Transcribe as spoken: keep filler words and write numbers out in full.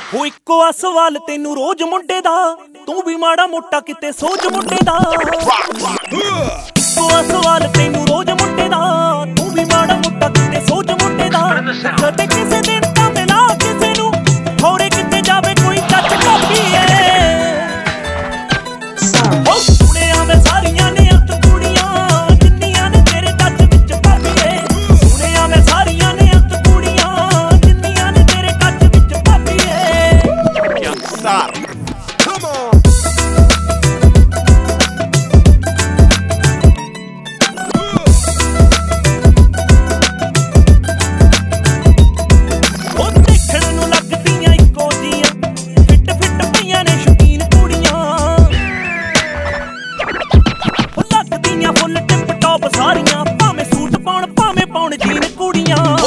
ਹੋ ਇੱਕੋ ਆ ਸਵਾਲ ਤੈਨੂੰ ਰੋਜ਼ ਮੁੰਡੇ ਦਾ, ਤੂੰ ਵੀ ਮਾੜਾ ਮੋਟਾ ਕਿਤੇ ਸੋਚ ਮੁੰਡੇ ਦਾ। ਇੱਕੋ ਆ ਸਵਾਲ ਤੈਨੂੰ ਰੋਜ਼ ਮੁੰਡੇ ਦਾ, ਤੂੰ ਵੀ ਮਾੜਾ ਮੋਟਾ ਕਿਤੇ ਸੋਚ ਮੁੰਡੇ ਦਾ। ਕਦੇ ਕਿਸੇ ਦਿਨ ਤਾਂ ਮਿਲਾ ਕਿਸੇ ਨੂੰ, ਹੋਰੇ ਕਿਤੇ ਜਾਵੇ ਕੋਈ ਟੱਚ ਕਾਪੀ ਏ। ਹੋ ਸੁਣਿਆ ਮੈਂ ਸਾਰੀਆਂ ਨੇ ਅੰਤ ਕੁੜੀਆਂ, ਜਿੰਨੀਆਂ ਨੇ ਤੇਰੇ ਟੱਚ ਵਿੱਚ ਭਾਬੀ ਏ। ਸੁਣਿਆ ਮੈਂ ਸਾਰੀਆਂ ਨੇ ਅੰਤ ਕੁੜੀਆਂ, ਜਿੰਨੀਆਂ ਨੇ ਤੇਰੇ ਟੱਚ ਵਿੱਚ ਭਾਬੀ ਏ। Sar. Come on. ਉਹ ਦੇਖਣ ਨੂੰ ਲੱਗਦੀਆਂ ਇੱਕੋ ਜੀਆਂ, ਫਿੱਟ ਫਿੱਟ ਪਈਆਂ ਨੇ ਸ਼ੌਕੀਨ ਕੁੜੀਆਂ। ਉਹ ਲੱਗਦੀਆਂ ਫੁੱਲ ਟਿਪ ਟੌਪ ਸਾਰੀਆਂ, ਭਾਵੇਂ ਸੂਟ ਪਾਉਣ ਭਾਵੇਂ ਪਾਉਣ ਜੀਨ ਕੁੜੀਆਂ।